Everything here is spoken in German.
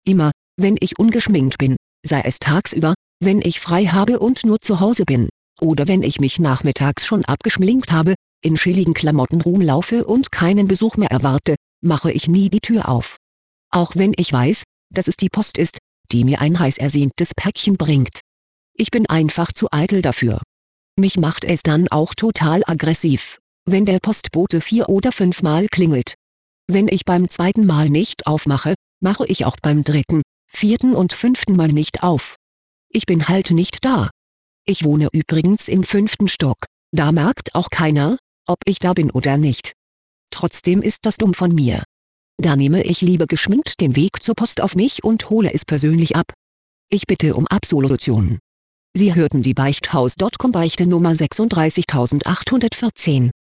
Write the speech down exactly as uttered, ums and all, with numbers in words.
Immer, wenn ich ungeschminkt bin, sei es tagsüber, wenn ich frei habe und nur zu Hause bin, oder wenn ich mich nachmittags schon abgeschminkt habe, in chilligen Klamotten rumlaufe und keinen Besuch mehr erwarte, mache ich nie die Tür auf. Auch wenn ich weiß, dass es die Post ist, die mir ein heiß ersehntes Päckchen bringt. Ich bin einfach zu eitel dafür. Mich macht es dann auch total aggressiv, wenn der Postbote vier oder fünfmal klingelt. Wenn ich beim zweiten Mal nicht aufmache, mache ich auch beim dritten, vierten und fünften Mal nicht auf. Ich bin halt nicht da. Ich wohne übrigens im fünften Stock, da merkt auch keiner, ob ich da bin oder nicht. Trotzdem ist das dumm von mir. Da nehme ich lieber geschminkt den Weg zur Post auf mich und hole es persönlich ab. Ich bitte um Absolution. Sie hörten die Beichthaus Punkt com Beichte Nummer sechsunddreißigtausendachthundertvierzehn.